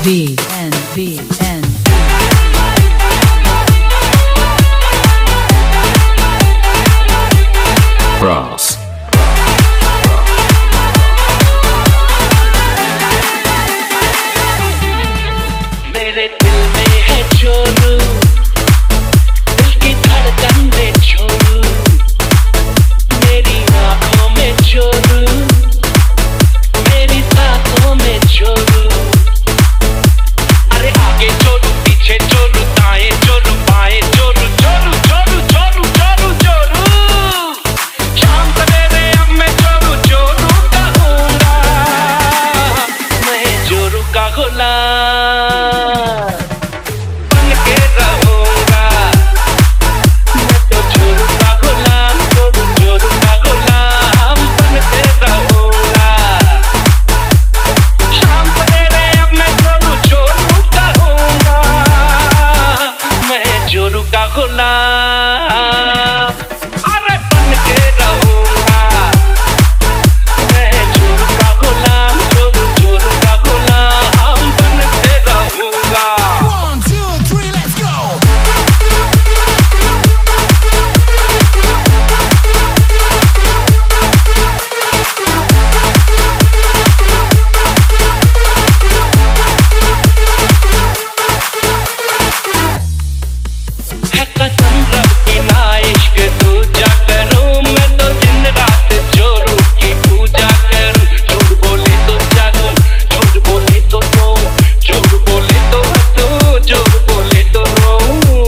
Cross. मेरे दिल में है चोरू, दिल की धड़कन में चोरू, मेरी आँखों में चोरू, मेरी सांसों में चोरू। अरे आगे चोरू, पीछे चोरू, दाएं चोरू, बाएं चोरू, चोरू चोरू चोरू चोरू चोरू। शाम सवेरे अब मैं चोरू चोरू का हूँगा, मैं चोरू का गुलाम बन के रहूँगा। मैं तो चोरू का गुलाम, चोरू चोरू का गुलाम बन के रहूँगा। शाम सवेरे अब मैं चोरू चोरू का हूँगा, मैं चोरू का गुलाम अरे बन के रहूँगा। मैं चोरू का गुलाम, चोरू चोरू का गुलाम बन के रहूँगा। One, two, three, let's go. है कसम रब की ना इश्क दूजा करूं, मैं तो दिन रात चोरू की पूजा करूं। झूठ बोले तो जागूं, झूठ बोले तो रोऊं, झूठ बोले तो हंसूं, झूठ बोले तो रोऊं।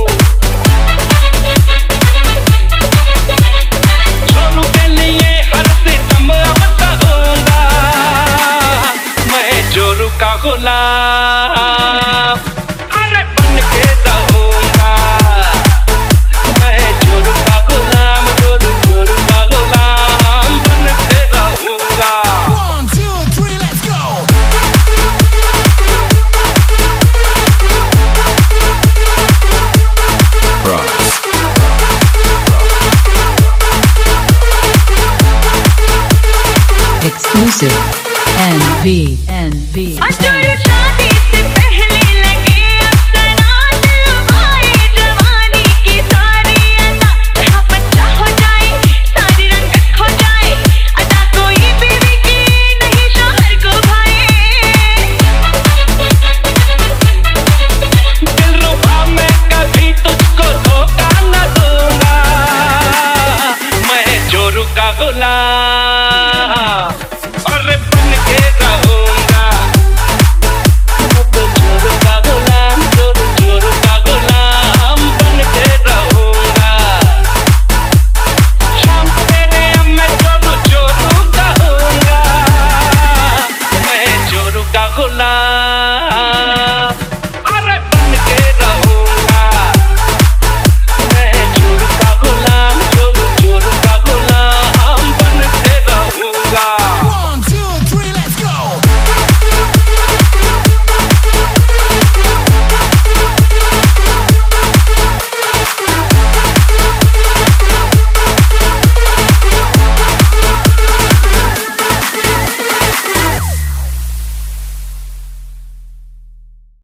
चोरू के लिए हर सितम अब सहूंगा, मैं चोरू का गुलाम अरे बन के रहूंगा। मैं चोरू का गुलाम, चोरू चोरू का गुलाम बन के रहूंगा। One, two, three, let's go. Cross. Exclusive NV. अचूर शादी से पहले लगे अफसाना, दिलवाए जवानी की सारी अदा। जहाँ बच्चा हो जाए, सारी रंगत खो जाए, अदा कोई बीवी की नहीं शौहर को भाए। दिलरुबा मैं कभी तुझको धोखा न दूंगा, मैं चोरू का गुलाम